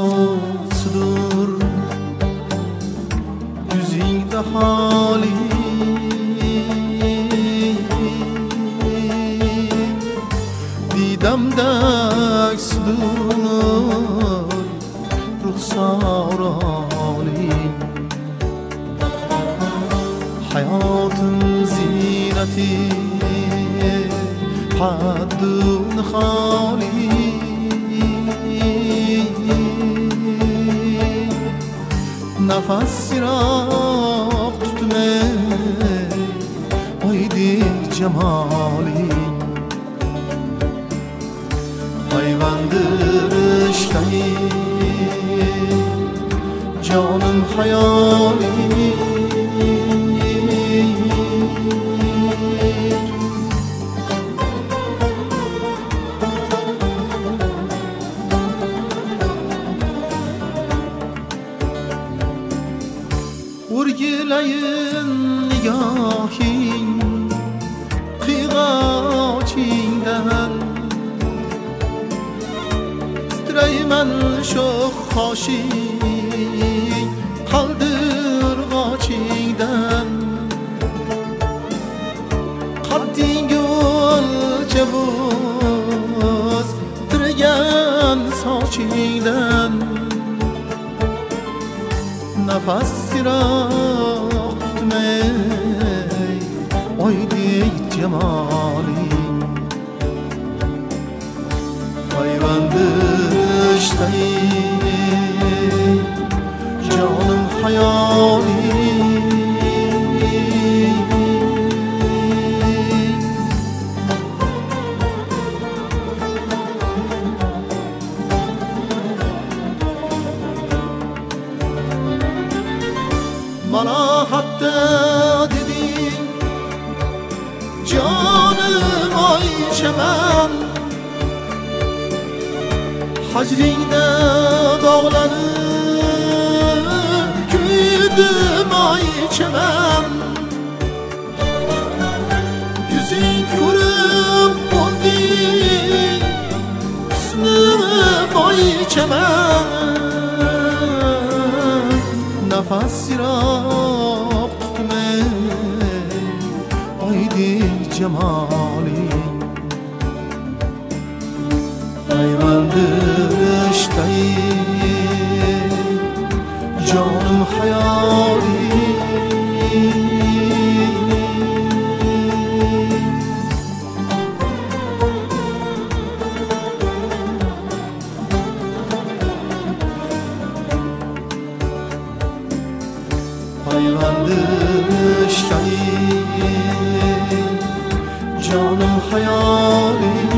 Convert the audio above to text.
riyosidir yüzingda hali didamda aksidir ruhsaroni hayotun zinati haddun hali nafas siroq tutmay oydek jamoli hayvandir ishtay jonim hayoli Urgilayin nigohing qiyg'ochingdan titrayman sho'x qoshing qaldirg'ochingdan qadding o'lchavuz tiragan sochingdan nafas siroq tutmay oydek jamoling hayvandir ishtay jonim hayoling bana hatta deding jonim oychaman hajringda dog'lanib kuydim oychaman yuzing ko'rib bo'lding husnim oychaman nafas siroq tutmay oydek jamoling hayvandir ishtay jonim hayoling hayvandir ishtay jonim hayoling